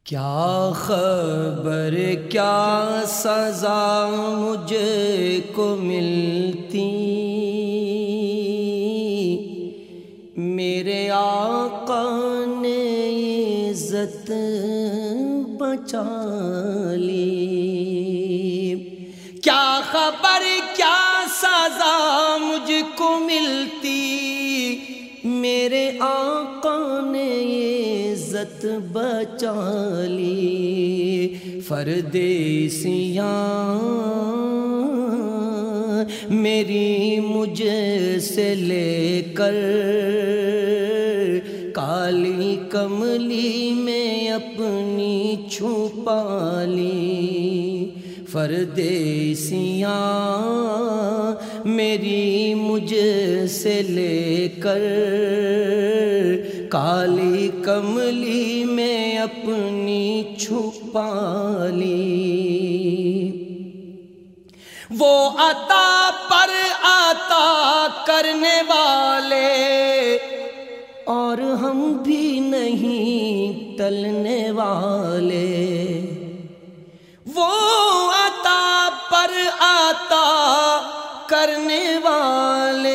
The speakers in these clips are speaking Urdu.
کیا خبر کیا سزا مجھ کو ملتی، میرے آقا نے عزت بچا لی۔ کیا خبر کیا سزا مجھ کو ملتی، میرے آقا نے عزت بچا لی۔ پردیسیاں میری مجھ سے لے کر کالی کملی میں اپنی چھپا لی۔ پردیسیاں میری مجھ سے لے کر کالی کملی میں اپنی چھپا لی۔ وہ عطا پر عطا کرنے والے اور ہم بھی نہیں ٹلنے والے۔ وہ عطا پر عطا کرنے والے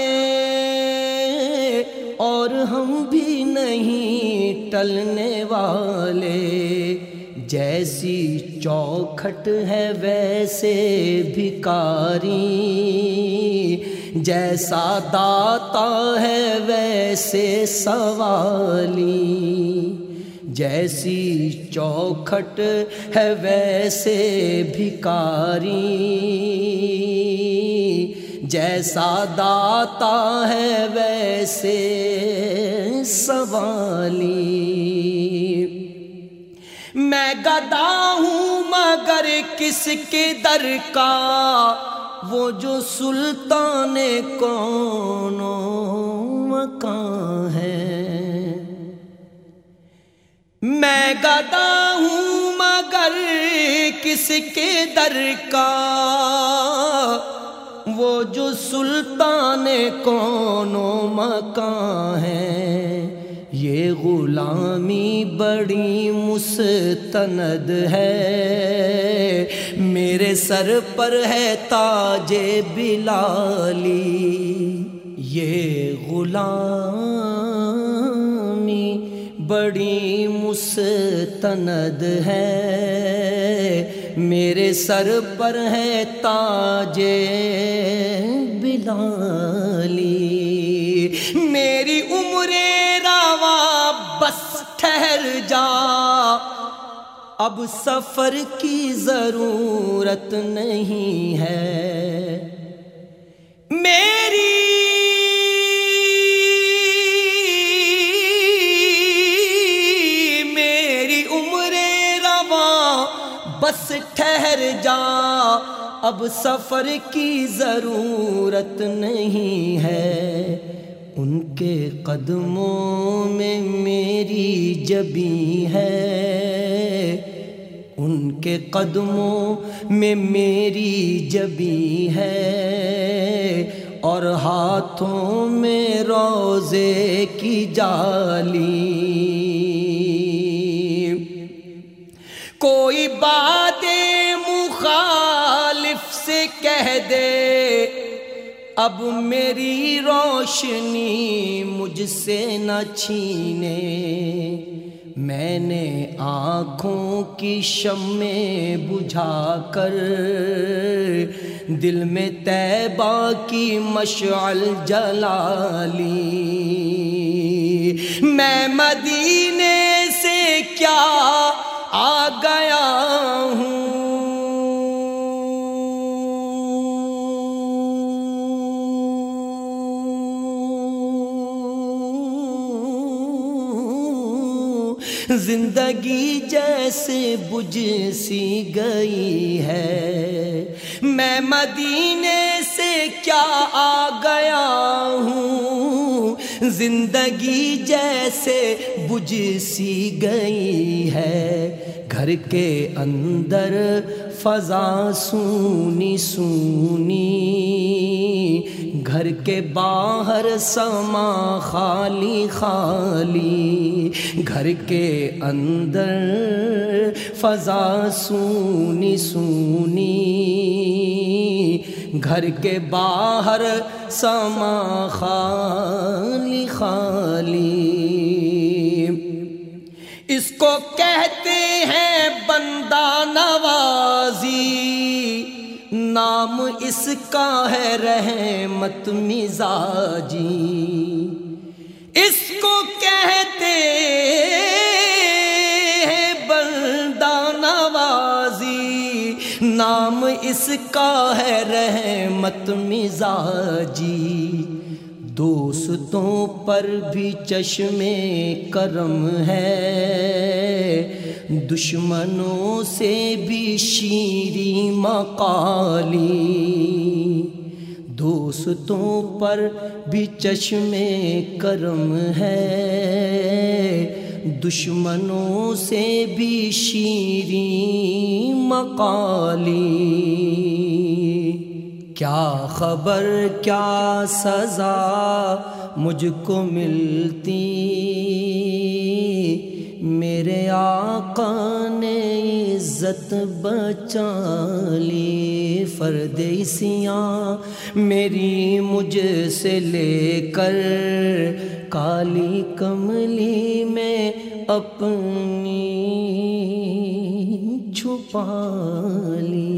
اور ہم بھی نہیں ٹلنے والے۔ جیسی چوکھٹ ہے ویسے بھکاری، جیسا داتا ہے ویسے سوالی۔ جیسی چوکھٹ ہے ویسے بھکاری، جیسا داتا ہے ویسے سوالی۔ میں گدا ہوں مگر کس کے در کا، وہ جو سلطان کون و مکان ہے۔ میں گدا ہوں مگر کس کے در کا، وہ جو سلطان کون و مکان ہے۔ یہ غلامی بڑی مستند ہے، میرے سر پر ہے تاج بلالی۔ یہ غلامی بڑی مستند ہے، میرے سر پر ہے تاج بلالی۔ میری عمر رواں بس ٹھہر جا، اب سفر کی ضرورت نہیں ہے۔ میری عمر رواں بس ٹھہر جا، اب سفر کی ضرورت نہیں ہے۔ ان کے قدموں میں میری جبی ہے، ان کے قدموں میں میری جبی ہے، اور ہاتھوں میں روضے کی جالی۔ کوئی بات مخالف سے کہہ دے، اب میری روشنی مجھ سے نہ چھینے۔ میں نے آنکھوں کی شمع بجھا کر دل میں طیبہ کی مشعل جلا لی۔ میں مدینے سے کیا آ گیا ہوں، زندگی جیسے بجھ سی گئی ہے۔ میں مدینے سے کیا آ گیا ہوں، زندگی جیسے بجھ سی گئی ہے۔ گھر کے اندر فضا سونی سونی، گھر کے باہر سما خالی خالی، گھر کے اندر فضا سونی سونی، گھر کے باہر سما خالی خالی۔ اس کو کہتے ہیں بندہ نوازی، نام اس کا ہے رحمت مزاجی۔ اس کو کہتے ہیں بندہ نوازی، نام اس کا ہے رحمت مزاجی۔ دوستوں پر بھی چشم کرم ہے، دشمنوں سے بھی شیریں مقالی۔ دوستوں پر بھی چشم کرم ہے، دشمنوں سے بھی شیریں مقالی۔ کیا خبر کیا سزا مجھ کو ملتی، میرے آقا نے عزت بچا لی۔ پردیسیاں میری مجھ سے لے کر کالی کملی میں اپنی چھپا لی۔